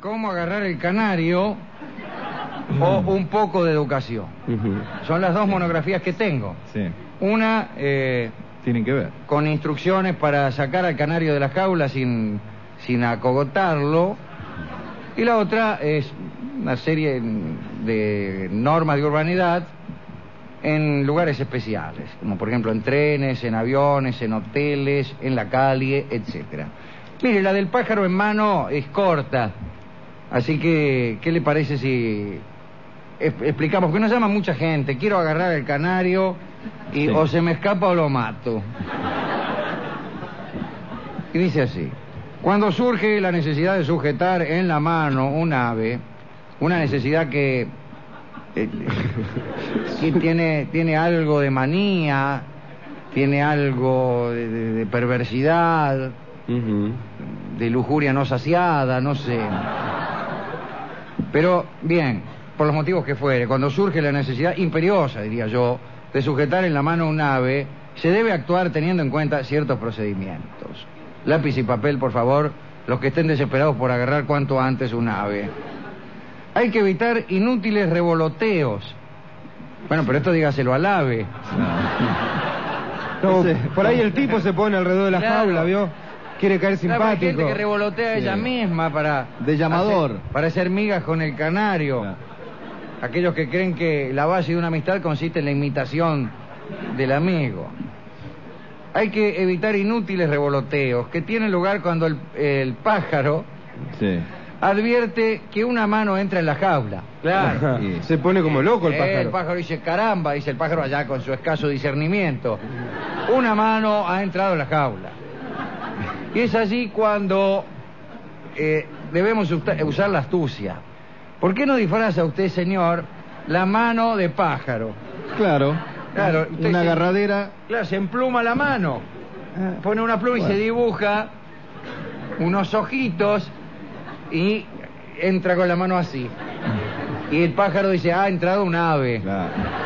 Cómo agarrar el canario o un poco de educación. Son las dos monografías que tengo. Sí. Una Tienen que ver. con instrucciones para sacar al canario de la jaula sin acogotarlo, y la otra es una serie de normas de urbanidad en lugares especiales, como por ejemplo en trenes, en aviones, en hoteles, en la calle, etcétera. Mire, la del pájaro en mano es corta, así que ¿qué le parece si explicamos? Porque nos llama mucha gente, quiero agarrar el canario y o se me escapa o lo mato. Y dice así: cuando surge la necesidad de sujetar en la mano un ave, una necesidad que tiene algo de manía, tiene algo de perversidad, de lujuria no saciada, no sé. Pero, bien, por los motivos que fuere, cuando surge la necesidad imperiosa, diría yo, de sujetar en la mano un ave, se debe actuar teniendo en cuenta ciertos procedimientos. Lápiz y papel, por favor, los que estén desesperados por agarrar cuanto antes un ave. Hay que evitar inútiles revoloteos. Bueno, pero esto dígaselo al ave. No, por ahí el tipo se pone alrededor de la jaula, ¿vio? Quiere caer simpático. Hay gente que revolotea ella misma para... De llamador. Para hacer migas con el canario. Aquellos que creen que la base de una amistad consiste en la imitación del amigo. Hay que evitar inútiles revoloteos que tienen lugar cuando el pájaro advierte que una mano entra en la jaula. Claro. Se pone como loco el pájaro. El pájaro dice, caramba, dice el pájaro allá con su escaso discernimiento. Una mano ha entrado en la jaula. Y es allí cuando debemos usar la astucia. ¿Por qué no disfraza usted, señor, la mano de pájaro? Claro, una agarradera. Claro, se empluma la mano. Pone una pluma y se dibuja unos ojitos y entra con la mano así. Y el pájaro dice, ha entrado un ave. Claro.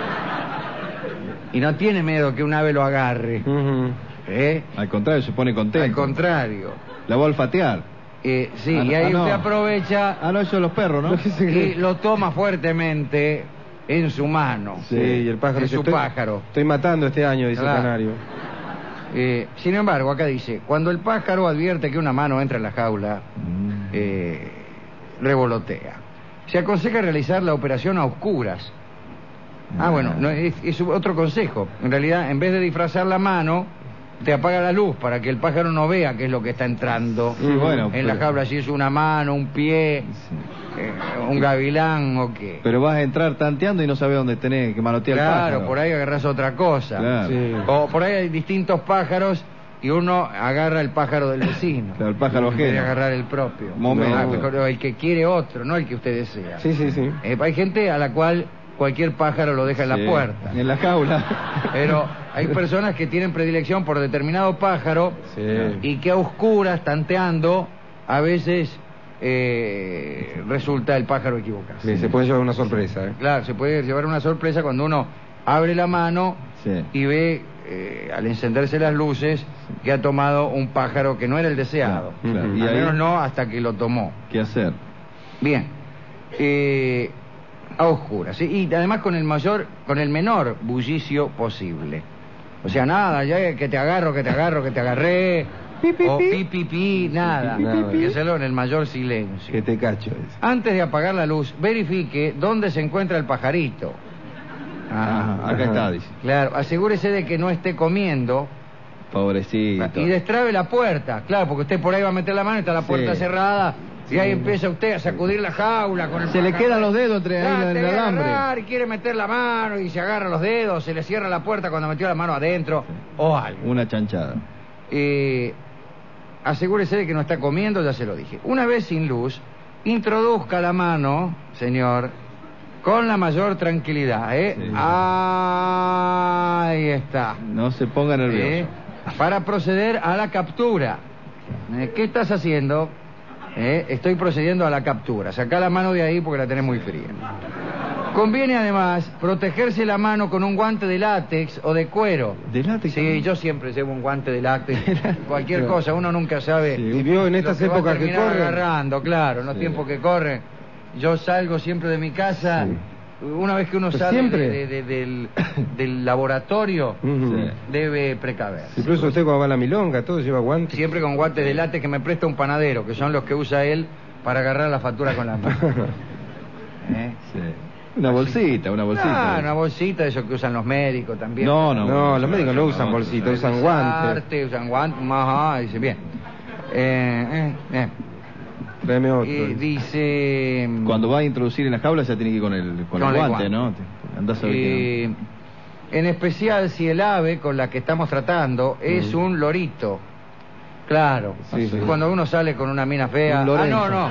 Y no tiene miedo que un ave lo agarre. Al contrario, se pone contento. Al contrario. La va a olfatear. Sí, y ahí usted aprovecha... no, eso de los perros, ¿no? Y lo toma fuertemente en su mano. Sí, y el pájaro dice, pájaro. Estoy matando este año, dice el canario. Sin embargo, acá dice, cuando el pájaro advierte que una mano entra en la jaula, revolotea. Se aconseja realizar la operación a oscuras. Bueno, no, es otro consejo. En realidad, en vez de disfrazar la mano, te apaga la luz para que el pájaro no vea qué es lo que está entrando en la jaula, si es una mano, un pie, un gavilán o qué. Pero vas a entrar tanteando y no sabes dónde tenés que manotear el pájaro. Claro, por ahí agarrás otra cosa. Claro. O por ahí hay distintos pájaros y uno agarra el pájaro del vecino. Claro, el pájaro ajeno. Quiere agarrar el propio. El que quiere otro, no el que usted desea. Sí. Hay gente a la cual cualquier pájaro lo deja en la puerta. En la jaula. Pero hay personas que tienen predilección por determinado pájaro y que a oscuras, tanteando, a veces resulta el pájaro equivocado. Sí, se puede llevar una sorpresa. Claro, se puede llevar una sorpresa cuando uno abre la mano y ve, al encenderse las luces, que ha tomado un pájaro que no era el deseado. Claro. Al menos no hasta que lo tomó. ¿Qué hacer? Bien. A oscuras, y además con el menor bullicio posible. O sea, nada, ya que te agarré, o pi, nada. Hay que hacerlo en el mayor silencio. Que te cacho. Antes de apagar la luz, verifique dónde se encuentra el pajarito. Acá está, dice. Claro, asegúrese de que no esté comiendo. Pobrecito. Y destrabe la puerta, claro, porque usted por ahí va a meter la mano y está la puerta cerrada. Y ahí empieza usted a sacudir la jaula con el se le quedan los dedos entre el alambre. Y quiere meter la mano y se agarra los dedos, se le cierra la puerta cuando metió la mano adentro o algo. Una chanchada. Asegúrese de que no está comiendo, ya se lo dije. Una vez sin luz, introduzca la mano, señor, con la mayor tranquilidad. Ahí está. No se ponga nervioso. Para proceder a la captura. ¿Qué estás haciendo? Estoy procediendo a la captura. Sacá la mano de ahí porque la tenés muy fría. Conviene además protegerse la mano con un guante de látex o de cuero. ¿De látex? Sí, yo siempre llevo un guante de látex. Cualquier cosa, uno nunca sabe. Sí. Y vio en estas lo que va a épocas que terminar corren. agarrando, claro, en los Sí. tiempos que corren. Yo salgo siempre de mi casa. Sí. Una vez que uno Pues sale siempre. del laboratorio, Ujú. Sí. debe precaverse. Incluso usted cuando va a la milonga, todo lleva guantes. Siempre con guantes de látex que me presta un panadero, que son los que usa él para agarrar la factura con la mano. ¿Eh? Sí. Una bolsita, una bolsita. Ah, una bolsita, eso que usan los médicos también. No, No, los médicos no usan no, bolsita, no. usan guantes. Usan guantes, ajá, dice bien. Tráeme otro. Y dice... Cuando va a introducir en la jaula ya tiene que ir con el Con guante, el guante. ¿no? Andás a ver que en especial si el ave con la que estamos tratando es un lorito. Claro. Sí, sí. Cuando uno sale con una mina fea... Un Lorenzo. no.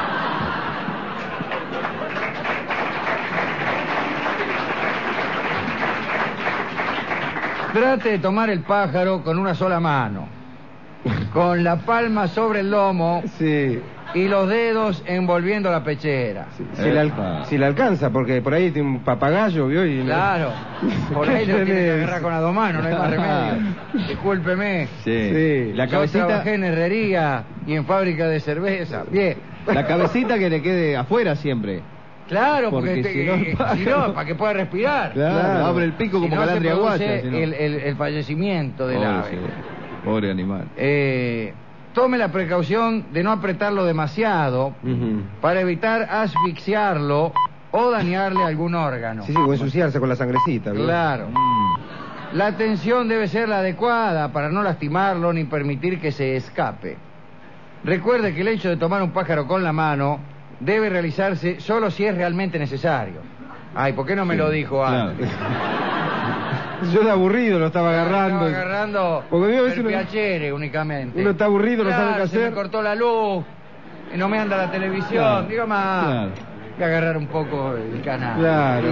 Trate de tomar el pájaro con una sola mano, con la palma sobre el lomo Sí. y los dedos envolviendo la pechera. Si le alcanza, porque por ahí tiene un papagayo, ¿vio? Y Claro, por ahí lo tiene que Tenés. agarrar con las dos manos, no hay más remedio. Discúlpeme. Sí. Sí. La Yo cabecita, trabajé en herrería y en fábrica de cerveza. Bien. la cabecita que le quede afuera siempre. Claro, Porque porque, si no, el si no, para que pueda respirar. Claro, abre el pico Si como no, se calandria produce guacha. si no. el fallecimiento del Pobre, ave. sí. Pobre animal. Tome la precaución de no apretarlo demasiado Ujú. para evitar asfixiarlo o dañarle algún órgano. Sí, o ensuciarse con la sangrecita, ¿vio? Claro. La tensión debe ser la adecuada para no lastimarlo ni permitir que se escape. Recuerde que el hecho de tomar un pájaro con la mano debe realizarse solo si es realmente necesario. Ay, ¿por qué no me lo dijo Claro. antes? Yo de aburrido lo estaba agarrando. Estaba agarrando Porque a veces el uno- piacere únicamente. uno está aburrido, no sabe qué Se me hacer. cortó la luz, y no me anda la televisión. Claro. Diga más. Claro. Voy a agarrar un poco el canal. Claro.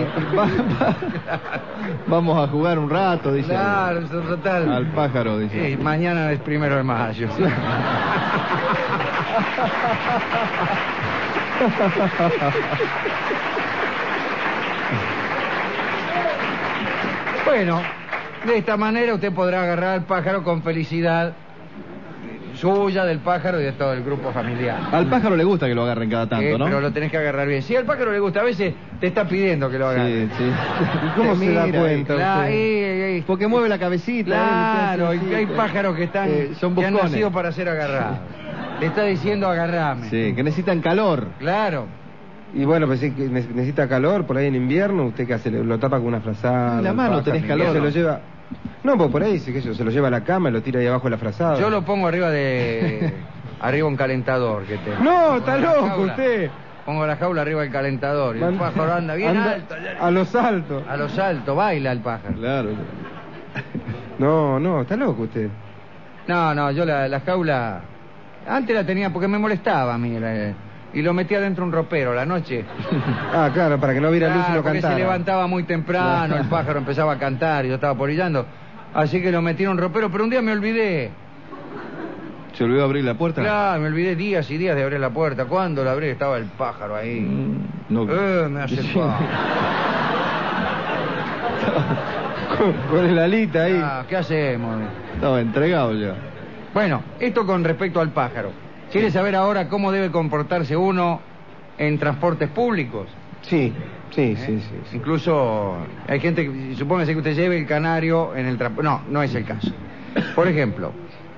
Vamos a jugar un rato, dice. Claro, eso total. Al pájaro, dice. Sí, mañana es 1 de mayo. Bueno, de esta manera usted podrá agarrar al pájaro con felicidad suya, del pájaro y de todo el grupo familiar. Al pájaro le gusta que lo agarren cada tanto, ¿no? Pero lo tenés que agarrar bien. Si al pájaro le gusta, a veces te está pidiendo que lo hagas. Sí, sí. ¿Y cómo se da Mira, cuenta Claro, usted? Porque mueve la cabecita. claro, sí, sí, hay sí. pájaros que están Son que han buscones. nacido para ser agarrados. Le está diciendo agarrame. Sí, que necesitan calor. Claro. Y bueno, pues sí que necesita calor por ahí en invierno, ¿usted qué hace? Lo tapa con una frazada. En la el mano pájaro, tenés y calor. Se lo lleva... No, pues por ahí sí que se lo lleva a la cama y lo tira ahí abajo de la frazada. Yo lo pongo arriba arriba un calentador que tengo. No, está Pongo la loco jaula. usted. Pongo la jaula arriba del calentador y el pájaro anda bien alto. A los altos. A los altos, baila el pájaro. Claro. No, está loco usted. No, yo la jaula antes la tenía porque me molestaba a mí y lo metía dentro de un ropero la noche. Ah, claro, para que no viera luz y Claro, lo porque cantara. se levantaba muy temprano, el pájaro empezaba a cantar y yo estaba polillando. Así que lo metí en un ropero, pero un día me olvidé. ¿Se olvidó abrir la puerta? Claro, me olvidé días y días de abrir la puerta. Cuando la abrí estaba el pájaro ahí. No. Me hace paja. Con el alita ahí. ¿Qué hacemos? Estaba entregado ya. Bueno, esto con respecto al pájaro. ¿Quiere saber ahora cómo debe comportarse uno en transportes públicos? Sí. Sí. Incluso hay gente que, supóngase que usted lleve el canario en el transporte. No es el caso. Por ejemplo,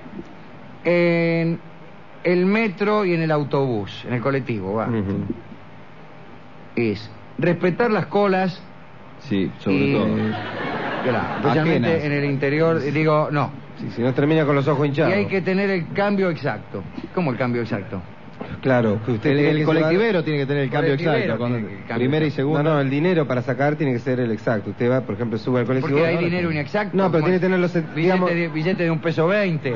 en el metro y en el autobús, en el colectivo, va. Ujú. Es respetar las colas Sí, sobre y, todo. claro, especialmente Ajenas. en el interior, digo, no. Sí, si no termina con los ojos Y hinchados. hay que tener el cambio exacto. ¿Cómo el cambio exacto? Claro, que usted tiene El que colectivero tiene que tener el cambio Colectivero exacto. tiene Cuando- que cambio primera y exacto. segunda. No, el dinero para sacar tiene que ser el exacto. Usted va, por ejemplo, sube al colectivo. Porque hay dinero inexacto. No, pero como tiene que tener los, digamos, billete de $1.20.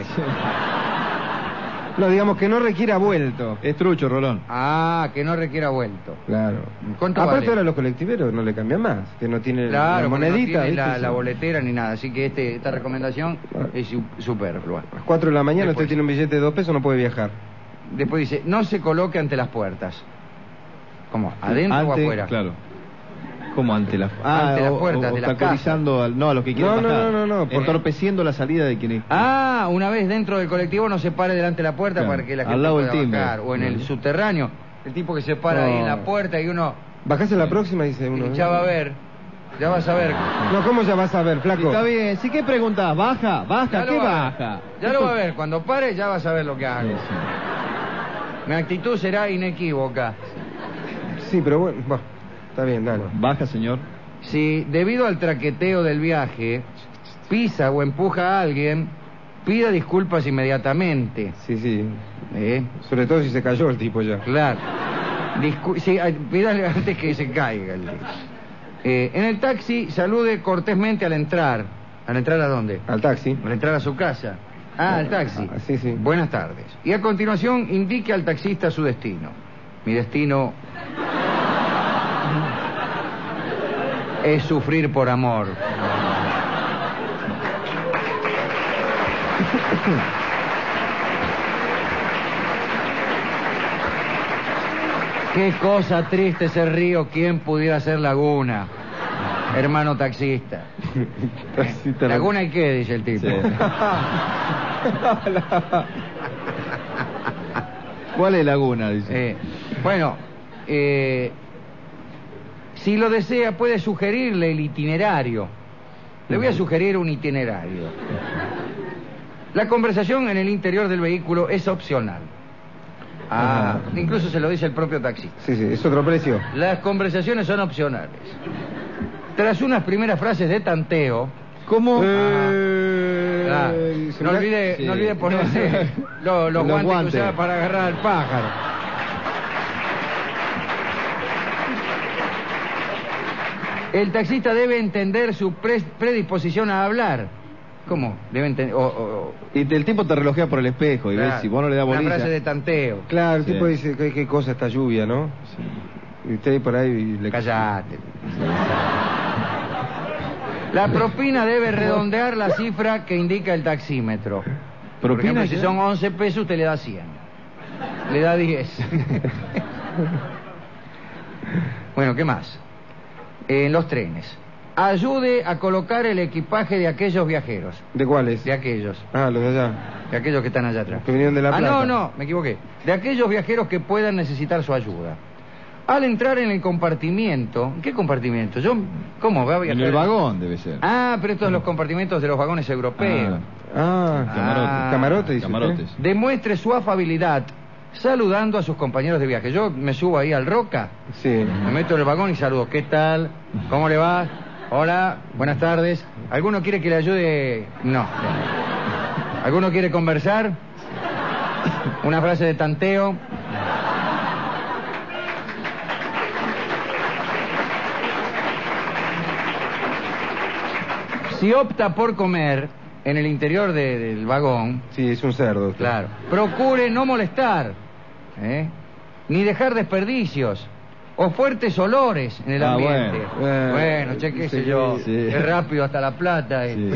no, digamos que no requiera vuelto. Es trucho, Rolón. Ah, que no requiera vuelto. Claro. ¿Cuánto Aparte vale? ahora los colectiveros no le cambian más, que no tiene Claro, la porque monedita, no tiene ¿viste? la boletera ni nada. Así que esta recomendación es superflua. A las 4 de la mañana Después. usted tiene un billete de 2 pesos, no puede viajar. Después dice, no se coloque ante las puertas. ¿Cómo? ¿Adentro o Ante- afuera? Claro. ¿Cómo ante las Ante las puertas de las obstaculizando a los que quieren bajar? No. Entorpeciendo la salida de quienes... Una vez dentro del colectivo no se pare delante de la puerta, Claro, para que la al gente lado pueda del timbre. bajar. O en el subterráneo, el tipo que se para ahí en la puerta y uno... Bajás en la próxima, dice uno. Ya va a ver, ya vas a ver. No, ¿cómo ya vas a ver, flaco? Está bien, ¿sí qué preguntás? ¿Baja? Ya ¿Qué lo va a ver. baja? Ya lo va a ver, cuando pare ya vas a ver lo que hago. Sí. Mi actitud será inequívoca. Sí, pero bueno, está bien, dale. ¿Baja, señor? Si debido al traqueteo del viaje pisa o empuja a alguien, pida disculpas inmediatamente. Sí. ¿Eh? Sobre todo si se cayó el tipo ya. Claro. Sí, pídale antes que se caiga. En el taxi, salude cortésmente al entrar. ¿Al entrar a dónde? Al taxi. Al entrar a su casa. Al taxi. Sí. Buenas tardes. Y a continuación, indique al taxista su destino. Mi destino es sufrir por amor. Qué cosa triste ese río, ¿quién pudiera ser Laguna? Hermano taxista. ¿Laguna y qué? Dice el tipo. Sí. ¿Cuál es Laguna? Dice. Bueno, si lo desea, puede sugerirle el itinerario. Le voy a sugerir un itinerario. La conversación en el interior del vehículo es opcional. Incluso se lo dice el propio taxista. Sí, es otro precio. Las conversaciones son opcionales. Tras unas primeras frases de tanteo... ¿Cómo? No olvide ponerse los guantes que usaba para agarrar al pájaro. El taxista debe entender su predisposición a hablar. ¿Cómo? Debe entender... Y el tipo te relojea por el espejo y ves si vos no le das bolilla. Una frase de tanteo. Claro, el tipo dice, ¿qué cosa esta lluvia, no? Sí. Y usted por ahí le... Callate. La propina debe redondear la cifra que indica el taxímetro. Por ejemplo, si son 11 pesos, usted le da 100. Le da 10. Bueno, ¿qué más? En los trenes. Ayude a colocar el equipaje de aquellos viajeros. ¿De cuáles? De aquellos. Los de allá. De aquellos que están allá atrás. Que vinieron de La Plata. No, me equivoqué. De aquellos viajeros que puedan necesitar su ayuda. Al entrar en el compartimiento... ¿Qué compartimiento? ¿Cómo? En el vagón debe ser. Pero estos son los compartimentos de los vagones europeos. Camarotes. Dice Camarotes. usted. Demuestre su afabilidad saludando a sus compañeros de viaje. Yo me subo ahí al Roca, Sí. me meto en el vagón y saludo. ¿Qué tal? ¿Cómo le va? Hola, buenas tardes. ¿Alguno quiere que le ayude? No. ¿Alguno quiere conversar? ¿Una frase de tanteo? Si opta por comer en el interior del vagón... Sí, es un cerdo. Usted. Claro. Procure no molestar, ni dejar desperdicios o fuertes olores en el ambiente. Bueno, che, qué sé yo. Sí. Es rápido hasta La Plata. Sí.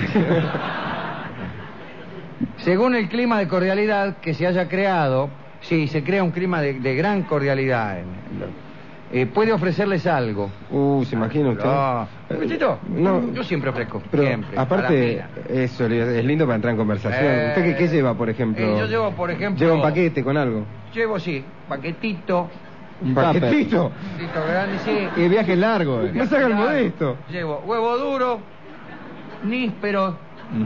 Según el clima de cordialidad que se haya creado, sí, se crea un clima de gran cordialidad. Puede ofrecerles algo. ¿Se imagina usted? ¿Petito? No. Yo siempre ofrezco. Pero siempre. aparte, eso es lindo para entrar en conversación. ¿Usted qué lleva, por ejemplo? Yo llevo, por ejemplo... ¿Lleva un paquete con algo? Llevo, sí, paquetito. ¿Un paquetito? Paquetito grande, sí. Y viaje largo. No se haga el modesto. Llevo huevo duro, níspero,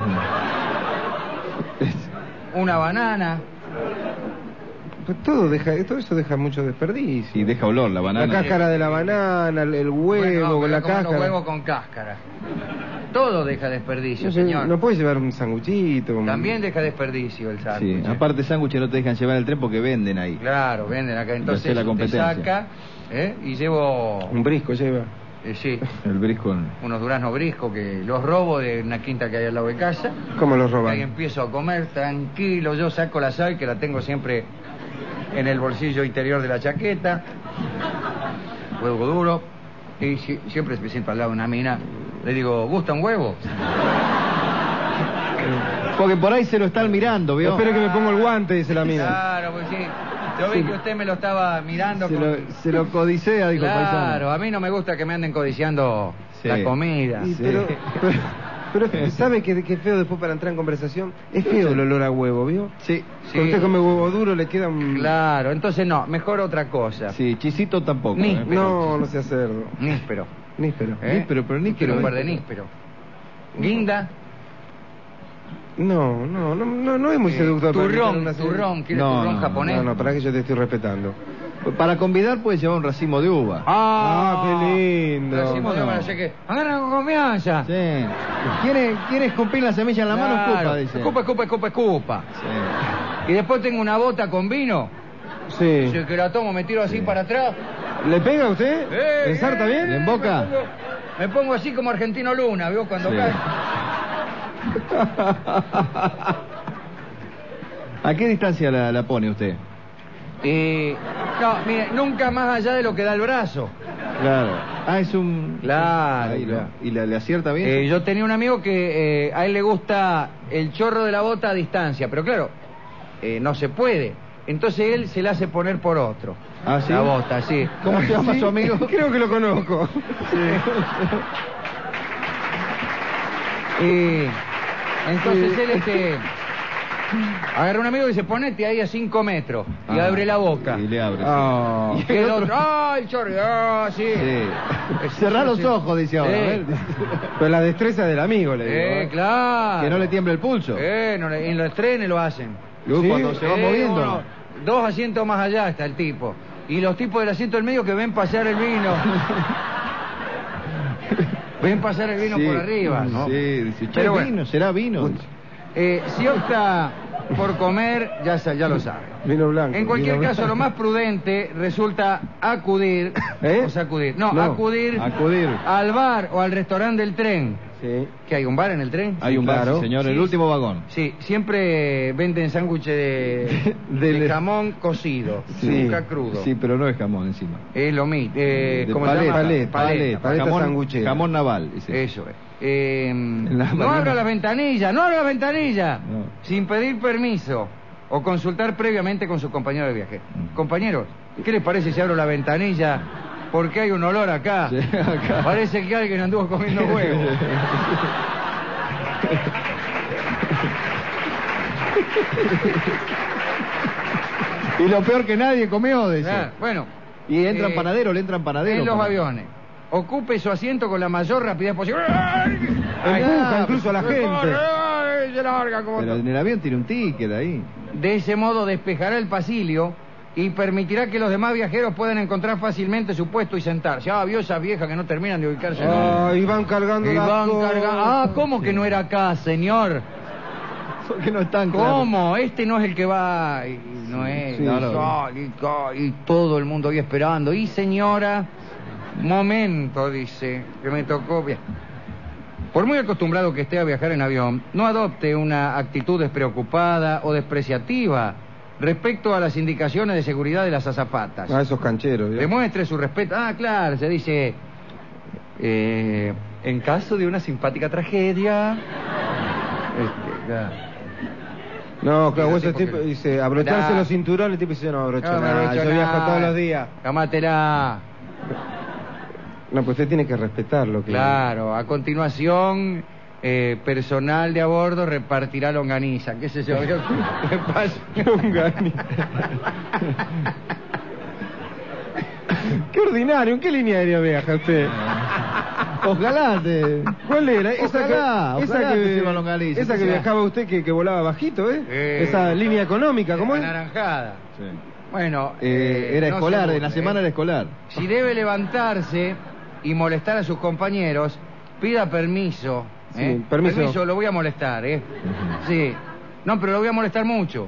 una banana. Pues todo eso deja mucho desperdicio. Y deja olor la banana. La cáscara de la banana, el huevo, la cáscara. Huevo con cáscara. Todo deja desperdicio, No sé, señor. ¿no puede llevar un sanguchito? También deja desperdicio el sándwich. Sí, aparte sándwiches no te dejan llevar el tren porque venden ahí. Claro, venden acá. Entonces hace la te competencia. saca y llevo... Un brisco lleva. Sí, El brisco. unos duraznos brisco que los robo de una quinta que hay al lado de casa. ¿Cómo los Y ahí roban? empiezo a comer tranquilo. Yo saco la sal que la tengo siempre en el bolsillo interior de la chaqueta. Huevo duro. Y siempre me siento al lado de una mina. Le digo, ¿gusta un huevo? Porque por ahí se lo están mirando, ¿vio? Espero que me ponga el guante, dice la mina. Claro, pues sí. Yo vi que usted me lo estaba mirando. Se lo codicea, dijo el paisano. Claro, a mí no me gusta que me anden codiciando la comida. Sí, pero ¿sabe qué feo después para entrar en conversación? Es feo el olor a huevo, ¿vio? Sí. Cuando usted come huevo duro le queda un... Claro, entonces no, mejor otra cosa. Sí, chisito tampoco. No sea cerdo. Níspero. Níspero. Níspero, pero níspero. Quiero un par de níspero. Guinda. No es muy seductor. Turrón, ¿quieres turrón japonés? No, para que yo te estoy respetando. Para convidar puedes llevar un racimo de uva. Qué lindo. Racimo de uva, no sé qué. Agarra con confianza. Sí. ¿Quiere escupir la semilla en la mano? Escupa, dice. Escupa. Sí. Y después tengo una bota con vino. Sí. Si que la tomo, me tiro así para atrás. ¿Le pega a usted? ¿Ensarta bien? ¿En boca? Me pongo así como Argentino Luna, ¿vio? Cuando cae. ¿A qué distancia la pone usted? No, mire, nunca más allá de lo que da el brazo. Claro. Es un... Claro. Ahí, ¿y le acierta bien? Yo tenía un amigo que a él le gusta el chorro de la bota a distancia, pero claro, no se puede. Entonces él se la hace poner por otro. ¿Sí? La bota, sí. ¿Cómo se llama su amigo? Creo que lo conozco. Y entonces él agarra un amigo y dice, ponete ahí a 5 metros y abre la boca. Y le abre. Y el otro, el chorro, sí. Cerrá los ojos, dice ahora. A ver. Pero la destreza del amigo, le digo. Claro. Que no le tiemble el pulso. En los trenes lo hacen. Cuando se va moviendo. 2 asientos más allá está el tipo. Y los tipos del asiento del medio que ven pasar el vino. Ven pasar el vino por arriba, ¿no? Sí, dice, pero vino, bueno, será vino. Si opta por comer, ya lo sabe. Vino blanco. En cualquier caso, lo más prudente resulta acudir, acudir al bar o al restaurante del tren. Sí. ¿Que hay un bar en el tren? Hay un bar, claro. sí, señor, Sí, el último vagón. Sí, siempre venden sándwiches de jamón cocido, nunca crudo. Sí, pero no es jamón encima. Es lo mismo. ¿Cómo se paleta, llama? Paleta jamón, sanguchera. jamón naval, dice. Eso es. No abra las ventanillas, no. Sin pedir permiso o consultar previamente con su compañero de viaje. Compañeros, ¿qué les parece si abro la ventanilla? Porque hay un olor acá. Sí, acá. Parece que alguien anduvo comiendo huevos. Y lo peor que nadie comió, dice. Bueno. Y le entran panaderos. En los aviones. Ocupe su asiento con la mayor rapidez posible. Empuja incluso a la gente. Se larga como Pero en el avión tiene un ticket ahí. De ese modo despejará el pasillo y permitirá que los demás viajeros puedan encontrar fácilmente su puesto y sentarse. Vio esas viejas que no terminan de ubicarse. Y van cargando ¿Cómo que no era acá, señor? Porque no están ¿Cómo? Este no es el que va. No es. Sí, Y todo el mundo ahí esperando. Y señora, momento, dice, que me tocó. Bien. Por muy acostumbrado que esté a viajar en avión, no adopte una actitud despreocupada o despreciativa respecto a las indicaciones de seguridad de las azafatas. Esos cancheros. Demuestre su respeto. Claro, se dice... en caso de una simpática tragedia... No, claro, ese tipo dice, abrocharse los cinturones, el tipo dice, no abrocho nada, yo viajo todos los días. Cámatela. No, pues usted tiene que respetarlo. Claro, a continuación, personal de a bordo repartirá longaniza. ¿Qué sé yo? ¿Qué pasa? Longaniza. Qué ordinario, ¿en qué línea aérea viaja usted? Ojalá ¿Cuál era? Ojalá Esa que viajaba usted que volaba bajito, esa línea económica, ¿cómo es? Anaranjada. Sí. Bueno, era escolar, en la semana era escolar. Si debe levantarse y molestar a sus compañeros, pida permiso. Sí, permiso. Lo voy a molestar, Sí. No, pero lo voy a molestar mucho.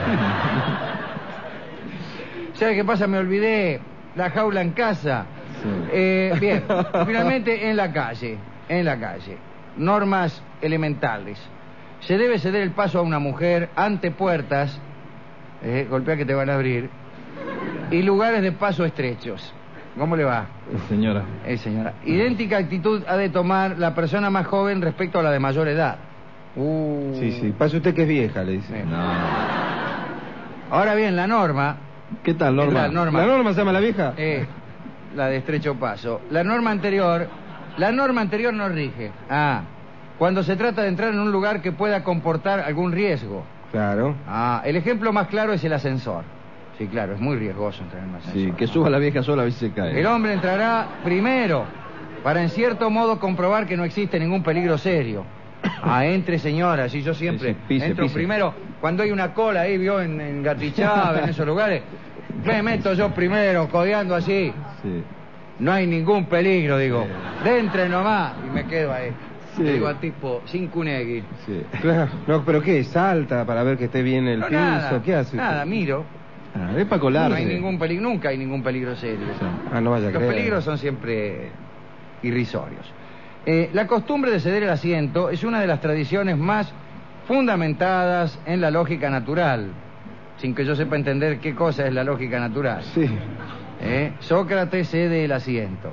¿Sabe qué pasa? Me olvidé la jaula en casa. Sí. Bien, finalmente en la calle. Normas elementales. Se debe ceder el paso a una mujer ante puertas, golpea que te van a abrir, y lugares de paso estrechos. ¿Cómo le va? Señora. Señora. Idéntica actitud ha de tomar la persona más joven respecto a la de mayor edad. Sí, pase usted que es vieja, le dice. No. Ahora bien, la norma ¿Qué tal, Norma? ¿Qué tal, Norma? ¿La Norma se llama la vieja? La de estrecho paso. La norma anterior no rige. Cuando se trata de entrar en un lugar que pueda comportar algún riesgo. Claro. El ejemplo más claro es el ascensor. Sí, claro, es muy riesgoso entrar en un ascensor. Sí, que suba la vieja sola a ver si se cae. El hombre entrará primero para en cierto modo comprobar que no existe ningún peligro serio. Entre, señora, si yo siempre entro primero, cuando hay una cola ahí, vio, en Gatichave, en esos lugares, me meto yo primero, codeando así. Sí. No hay ningún peligro, digo. Entre nomás, y me quedo ahí. Sí. Digo al tipo, sin cunegui. Sí. Claro. No, pero ¿qué? ¿Salta para ver que esté bien el No, piso? nada, ¿Qué hace? nada, miro. Es para colarse. No hay ningún peligro, nunca hay ningún peligro serio. No vaya a Los creer. peligros son siempre irrisorios. La costumbre de ceder el asiento es una de las tradiciones más fundamentadas en la lógica natural, sin que yo sepa entender qué cosa es la lógica natural. Sí. Sócrates cede el asiento.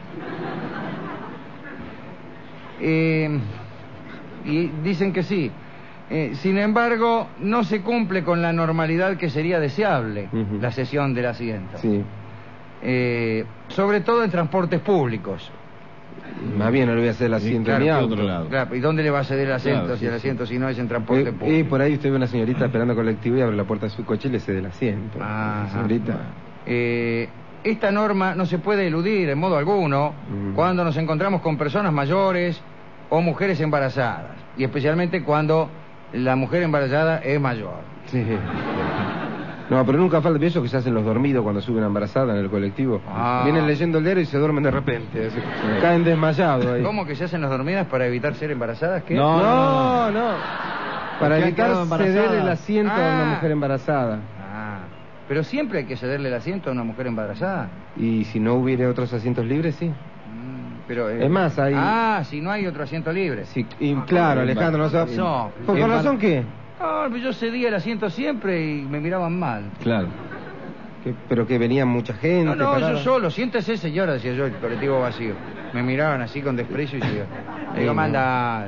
Y dicen que sí. Sin embargo, no se cumple con la normalidad que sería deseable la cesión del asiento. Sí. Sobre todo en transportes públicos. Más bien no le voy a hacer el asiento en mi auto. Claro, ¿y dónde le va a ceder el asiento Claro, si el sí, asiento si no es en transporte público? Y por ahí usted ve una señorita esperando colectivo y abre la puerta de su coche y le cede el asiento. Señorita. Esta norma no se puede eludir en modo alguno cuando nos encontramos con personas mayores o mujeres embarazadas, y especialmente cuando la mujer embarazada es mayor. Sí. No, pero nunca falta eso que se hacen los dormidos cuando suben a embarazada en el colectivo. Vienen leyendo el diario y se duermen de repente. Así, caen desmayados ahí. ¿Cómo que se hacen las dormidas para evitar ser embarazadas? ¿Qué? No. Para Porque evitar han quedado ceder embarazadas. el asiento a una mujer embarazada. Pero siempre hay que cederle el asiento a una mujer embarazada. Y si no hubiera otros asientos libres, sí. Pero, Es más, hay... si no hay otro asiento libre. Sí, y claro, Alejandro, no sabe... No. ¿Con razón qué? Yo cedía el asiento siempre y me miraban mal. Claro. Pero que venía mucha gente. No, parada. yo solo, siéntese señora, decía yo, el colectivo vacío. Me miraban así con desprecio y yo digo, manda.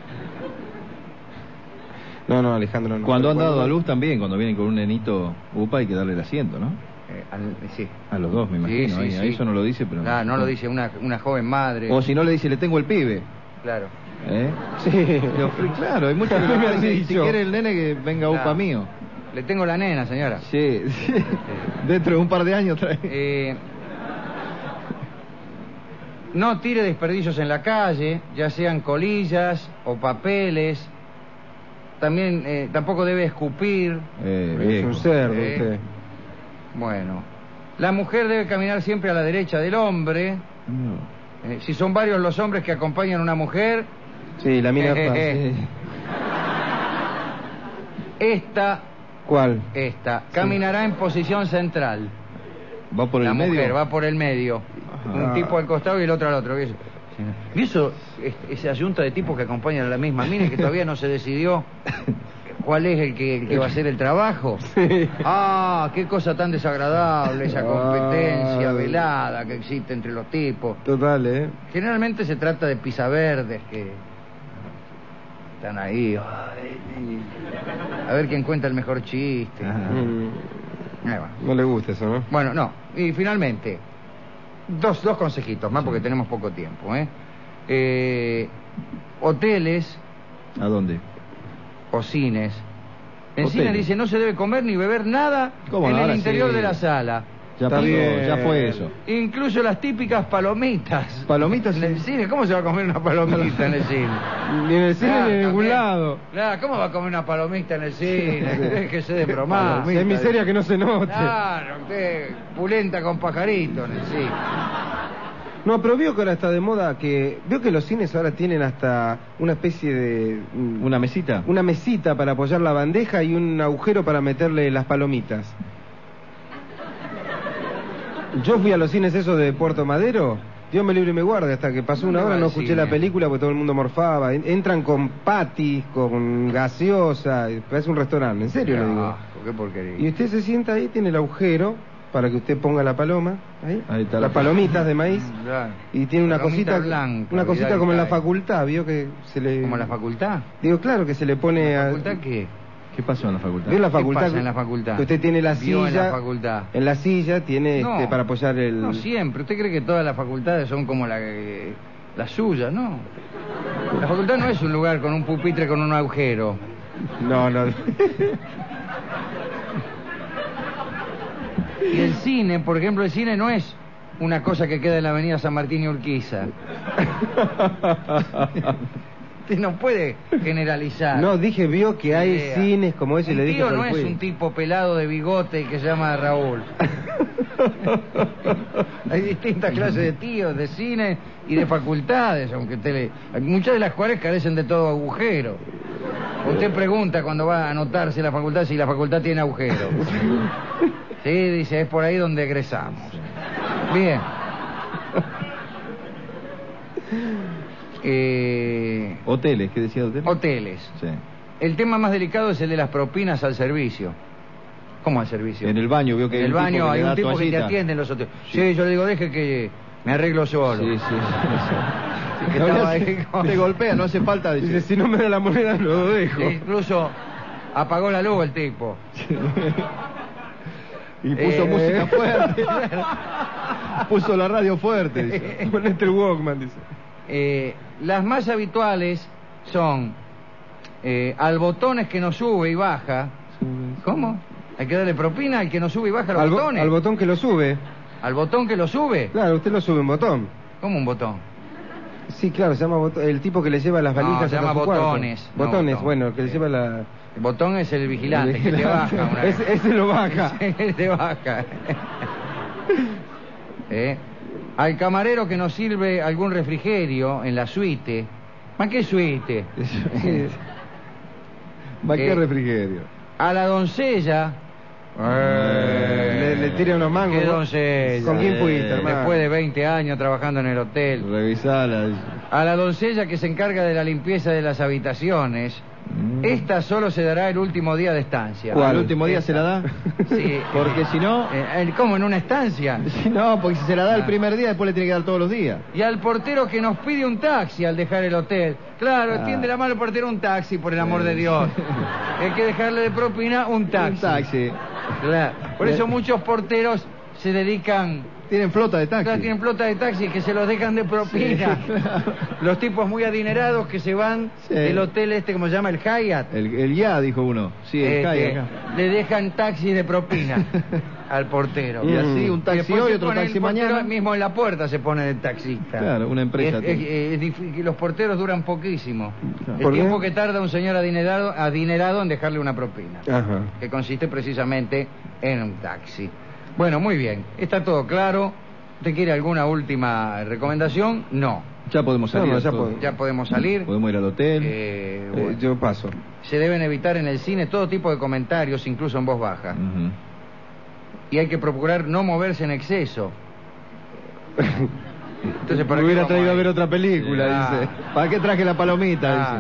No, Alejandro, no. Cuando han dado a luz también, cuando vienen con un nenito upa, hay que darle el asiento, ¿no? Sí. A los dos, me imagino. Sí, Ahí eso no lo dice, pero... Claro, no lo dice una joven madre. O si no le dice, le tengo el pibe. Claro. Sí. Claro, hay muchas que me han dicho. Si quiere el nene que venga upa mío. Le tengo la nena, señora. Sí. Dentro de un par de años trae. No tire desperdicios en la calle, ya sean colillas o papeles. También tampoco debe escupir. Es un cerdo usted. Bueno, la mujer debe caminar siempre a la derecha del hombre. No. Si son varios los hombres que acompañan a una mujer. Sí, la mina Esta. ¿Cuál? Esta. Caminará en posición central. ¿Va por el medio? La mujer va por el medio. Un tipo al costado y el otro al otro. Y eso, esa yunta de tipos que acompañan a la misma mina que todavía no se decidió cuál es el que va a hacer el trabajo. Sí. Qué cosa tan desagradable, esa competencia velada que existe entre los tipos. Total, Generalmente se trata de pisaverdes que están ahí. A ver quién cuenta el mejor chiste. No le gusta eso, ¿no? Bueno, no. Y finalmente, dos consejitos más porque tenemos poco tiempo. Hoteles. ¿A dónde? O cines. En Hoteles. cine dice no se debe comer ni beber nada ¿Cómo en no? el Ahora interior sí. de la sala. Ya fue eso. Incluso las típicas palomitas. ¿Palomitas? En el cine, ¿cómo se va a comer una palomita en el cine? Ni en el cine ni en ningún también. lado. Claro, ¿cómo va a comer una palomita en el cine? Déjese de bromar. Si hay miseria que no se note. Claro, usted pulenta con pajarito en el cine. No, pero veo que ahora está de moda que... Veo que los cines ahora tienen hasta una especie de... ¿Una mesita? Una mesita para apoyar la bandeja y un agujero para meterle las palomitas. Yo fui a los cines esos de Puerto Madero, Dios me libre y me guarde, hasta que pasó una hora no escuché la película porque todo el mundo morfaba. Entran con patis, con gaseosa, parece un restaurante, en serio le digo. Qué porquería. Y usted se sienta ahí, tiene el agujero para que usted ponga la paloma, ahí está las palomitas de maíz, Claro. y tiene una Palomita cosita blanca, una cosita como en la Vidal. facultad, vio que se le... ¿Como en la facultad? Digo, claro, que se le pone ¿La a... facultad qué? ¿Qué pasó en la facultad? ¿Vio en la ¿Qué facultad? pasa en la facultad? Que usted tiene la Vio silla. en la facultad. En la silla tiene No, para apoyar el. No siempre. ¿Usted cree que todas las facultades son como la suya? No. La facultad no es un lugar con un pupitre con un agujero. No. Y el cine, por ejemplo, el cine no es una cosa que queda en la avenida San Martín y Urquiza. Usted no puede generalizar. No, dije, vio que hay Idea. cines como ese, Un le dije. tío por no el es juego. un tipo pelado de bigote que se llama Raúl. Hay distintas clases de tíos, de cine y de facultades, aunque muchas de las cuales carecen de todo agujero. Usted pregunta cuando va a anotarse en la facultad si la facultad tiene agujero. Sí, dice, es por ahí donde egresamos. Bien. Hoteles, ¿qué decía de hoteles? Hoteles. Sí. El tema más delicado es el de las propinas al servicio. ¿Cómo al servicio? En el baño, veo que En el un tipo baño que hay le da un tipo que te toallita. atiende en los hoteles. Sí, yo le digo, deje que me arreglo solo. Sí. Que estaba ahí con- Te golpea, no hace falta Dice, decir. si no me da la moneda, lo dejo. Incluso apagó la luz el tipo. Y puso música fuerte. Puso la radio fuerte. Dice. Ponete el Walkman, dice. Las más habituales son al botones que no sube y baja. ¿Cómo? Hay que darle propina al que no sube y baja los botones. Al botón que lo sube. ¿Al botón que lo sube? Claro, usted lo sube en botón. ¿Cómo un botón? Sí, claro, se llama botón. El tipo que le lleva las No, valijas. se hasta llama su cuarto. botones, no Botones, botón. bueno, que le Sí. lleva la. El botón es el vigilante, que te baja una vez. Ese lo baja. Ese te baja. Al camarero que nos sirve algún refrigerio en la suite. ¿Más qué suite? ¿Para qué refrigerio? A la doncella. Le tira unos mangos. ¿Qué doncella? ¿Con quién fuiste, hermano? Después de 20 años trabajando en el hotel. Revisala. A la doncella que se encarga de la limpieza de las habitaciones. Esta solo se dará el último día de estancia. ¿Cuál? ¿El último día se la da? Sí. Porque si no... ¿Cómo? ¿En una estancia? Si no, porque si se la da el primer día, después le tiene que dar todos los días. Y al portero que nos pide un taxi al dejar el hotel. Claro, extiende la mano al portero un taxi, por el amor de Dios. Hay que dejarle de propina un taxi. Un taxi. Claro. Por eso muchos porteros se dedican... Tienen flota de taxi. Claro, tienen flota de taxi que se los dejan de propina. Sí, claro. Los tipos muy adinerados que se van Sí. del hotel este, como se llama, el Hyatt. El ya, dijo uno. Sí, el Hyatt. Le dejan taxis de propina al portero. Y así un taxi después hoy, se otro pone taxi el portero mañana. mismo en la puerta se pone el taxista. Claro, una empresa. Los porteros duran poquísimo. Claro. El ¿Por qué? tiempo que tarda un señor adinerado en dejarle una propina. Ajá. Que consiste precisamente en un taxi. Bueno, muy bien. Está todo claro. ¿Usted quiere alguna última recomendación? No. Ya podemos salir. No, ya todo. podemos. Ya podemos salir. Podemos ir al hotel. Bueno. Yo paso. Se deben evitar en el cine todo tipo de comentarios, incluso en voz baja. Ujú. Y hay que procurar no moverse en exceso. Entonces, Me qué hubiera vamos traído a ahí? ver otra película, Ah. dice. ¿Para qué traje la palomita? Claro.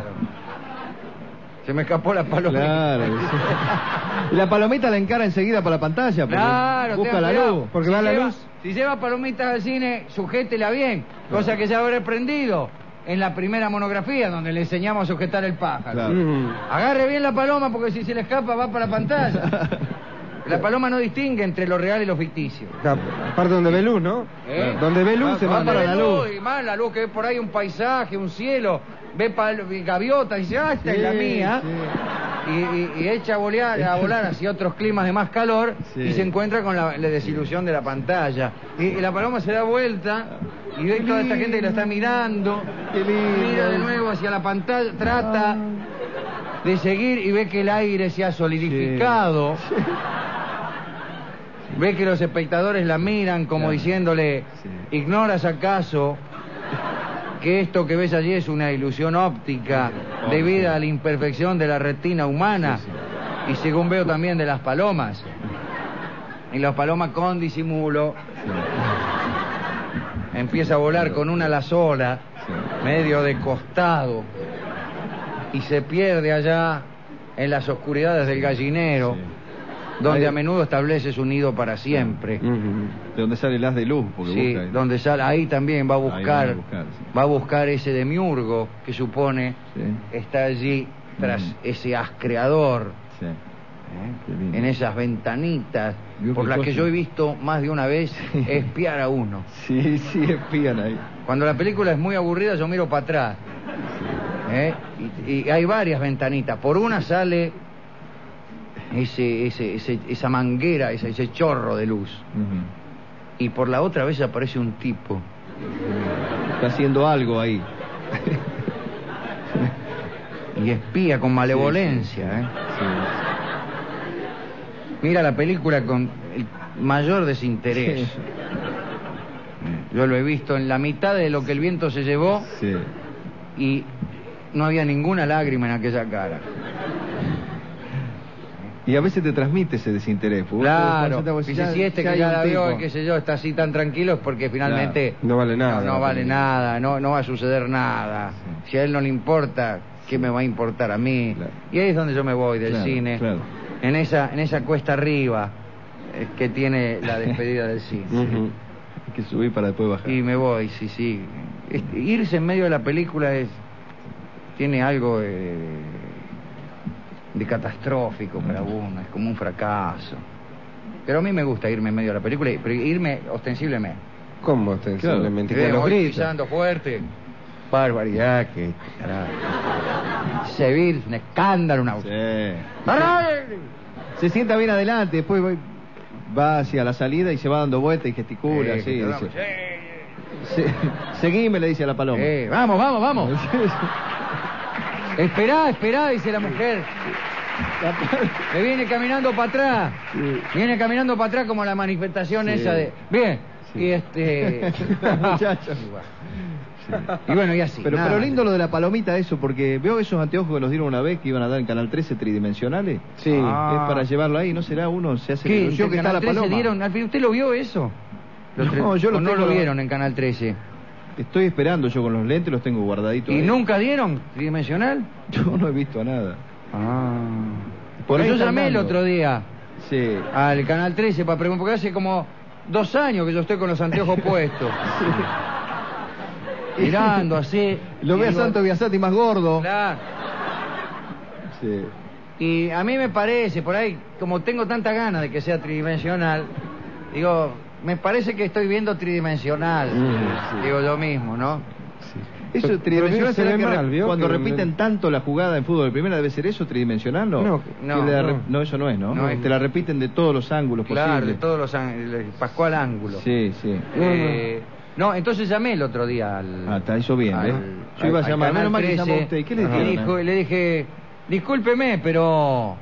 Se me escapó la Dice. palomita. Claro. dice. Y la palomita la encara enseguida para la pantalla. porque Claro, busca tenga la cuidado. luz. Porque va la lleva- luz. Si lleva palomitas al cine, sujétela bien. Cosa que ya habré aprendido en la primera monografía, donde le enseñamos a sujetar el pájaro. Claro. Agarre bien la paloma, porque si se le escapa va para la pantalla. La paloma no distingue entre lo real y lo ficticio. Aparte donde ve luz, ¿no? ¿Eh? Donde ve luz Va- se va manda para la luz. Y más la luz que ve por ahí un paisaje, un cielo, ve gaviotas y dice, ah, esta es la Sí, mía. Y echa a volar hacia otros climas de más calor Sí. y se encuentra con la desilusión de la pantalla. Y la paloma se da vuelta y ve toda esta gente que la está mirando. Qué lindo. Mira de nuevo hacia la pantalla, trata de seguir y ve que el aire se ha solidificado. Ve que los espectadores la miran como Claro. diciéndole, Sí. ¿ignoras acaso que esto que ves allí es una ilusión óptica Sí. debida a la imperfección de la retina humana? Sí, Y según veo también de las palomas. Y las palomas con disimulo empieza a volar con una ala sola, medio de costado, y se pierde allá en las oscuridades del gallinero, Sí. donde Ahí- a menudo establece su nido para siempre. Ujú. De donde sale el haz de luz. Porque Sí, busca, donde sale, ahí también va a Ahí buscar, van a buscar, sí. va a buscar ese demiurgo que supone Sí. está allí tras ese haz creador. Sí. Qué lindo. En esas ventanitas Vio por qué las que cosa. yo he visto más de una vez espiar a uno. Sí, sí, espían ahí. Cuando la película es muy aburrida, yo miro para atrás. Y hay varias ventanitas. Por una sale esa manguera, ese chorro de luz. Ujú. Y por la otra vez aparece un tipo. Está haciendo algo ahí. Y espía con malevolencia. Sí. Mira la película con el mayor desinterés. Sí. Yo lo he visto en la mitad de lo que el viento se llevó Sí. y no había ninguna lágrima en aquella cara. Y a veces te transmite ese desinterés. porque vos Claro, te das cuenta, dice, si este ya que hay ya un la vio tipo. y qué sé yo, está así tan tranquilo es porque finalmente No vale nada. no vale nada, no va a suceder nada. Sí. Si a él no le importa, ¿qué me va a importar a mí? Claro. Y ahí es donde yo me voy del Claro, cine, claro. en esa cuesta arriba que tiene la despedida del cine. Ujú. Hay que subir para después bajar. Y me voy, sí. Irse en medio de la película tiene algo de catastrófico para uno, es como un fracaso. Pero a mí me gusta irme en medio de la película, pero irme ostensiblemente. ¿Cómo ostensiblemente? Te Que los voy gritos. pisando fuerte. Barbaridad, que carajo. Se vi un escándalo, una... Sí. ¡Array! Se sienta bien adelante, después va hacia la salida y se va dando vueltas y gesticula, así. que Dice, sí. Seguime, le dice a la paloma. Vamos. Esperá, dice la mujer. Que viene caminando para atrás. Sí. Viene caminando para atrás como la manifestación Sí. esa de... Bien. Sí. Y Muchacho. Y bueno, y así. Pero, nada. pero lindo lo de la palomita eso, porque veo esos anteojos que nos dieron una vez que iban a dar en Canal 13 tridimensionales. Sí. Ah. Es para llevarlo ahí, ¿no será? Uno se hace la ¿Qué? ilusión ¿En que está la Canal 13 paloma. dieron? Al fin, ¿usted lo vio eso? No, yo lo ¿O no tengo- lo vieron en Canal 13? Estoy esperando yo con los lentes, los tengo guardaditos. ¿Y ahí. nunca dieron tridimensional? Yo no he visto nada. Por ahí yo están llamé el dando. otro día Sí. al Canal 13 para preguntar, porque hace como 2 años que yo estoy con los anteojos puestos. Mirando así. Lo y ve a digo, Santo Biasati más gordo. Claro. Sí. Y a mí me parece, por ahí, como tengo tanta ganas de que sea tridimensional, digo, me parece que estoy viendo tridimensional. Sí. Digo yo mismo, ¿no? Eso Pero tridimensional se será ve que mal, ¿vio? cuando Que- repiten tanto la jugada en fútbol de primera debe ser eso tridimensional, ¿no? No, no, Que no. eso no es, ¿no? No es. Te la repiten de todos los ángulos Claro, de posibles. todos los ángulos, Pascual Ángulo. Sí, sí. No, entonces llamé el otro día al... Ah, está, hizo bien, ¿ves? Yo iba a al llamar, Canal menos mal que 13, llamó usted. ¿Qué le y dijeron? le dije, discúlpeme, pero...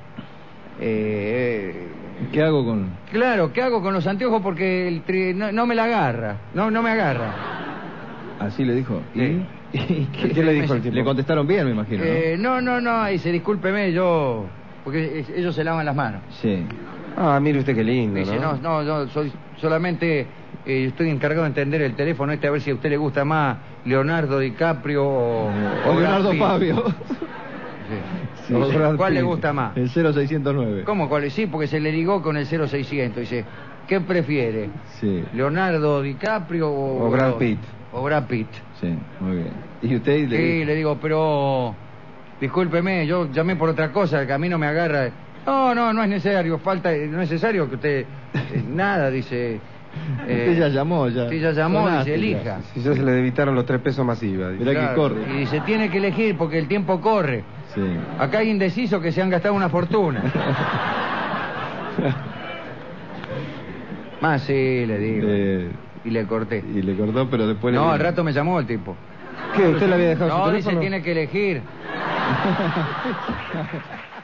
¿Qué hago con...? claro, ¿qué hago con los anteojos? Porque no me la agarra, no me agarra. Así le dijo. Sí. ¿Y ¿Qué le dijo el tipo? Le contestaron bien, me imagino, ¿no? No, dice, discúlpeme, yo... Porque ellos se lavan las manos. Sí. Ah, mire usted qué lindo, Dice, ¿no? no, yo soy solamente... estoy encargado de entender el teléfono a ver si a usted le gusta más Leonardo DiCaprio o Leonardo Brad Pitt. Fabio. Sí. O Brad ¿Cuál le Pitt. gusta más? El 0609. ¿Cómo cuál? Sí, porque se le ligó con el 0600. Dice, ¿qué prefiere? Sí, ¿Leonardo DiCaprio O Brad Pitt. O Brad Pitt. sí, muy bien. ¿Y usted Sí, le digo, pero... Discúlpeme, yo llamé por otra cosa, que a mí no me agarra. No es necesario, no es necesario que usted... nada, dice... Usted ya llamó, ya. Sí, ya llamó, Sonaste, dice, ya. elija. Si ya se le debitaron los 3 pesos más IVA. dice. Mirá que corre. Y dice, tiene que elegir porque el tiempo corre. Sí. Acá hay indecisos que se han gastado una fortuna. Más sí, le digo. Y le corté. Y le cortó, pero después No, le... al rato me llamó el tipo. ¿Qué? ¿Usted le había dejado su No, teléfono? dice, tiene que elegir.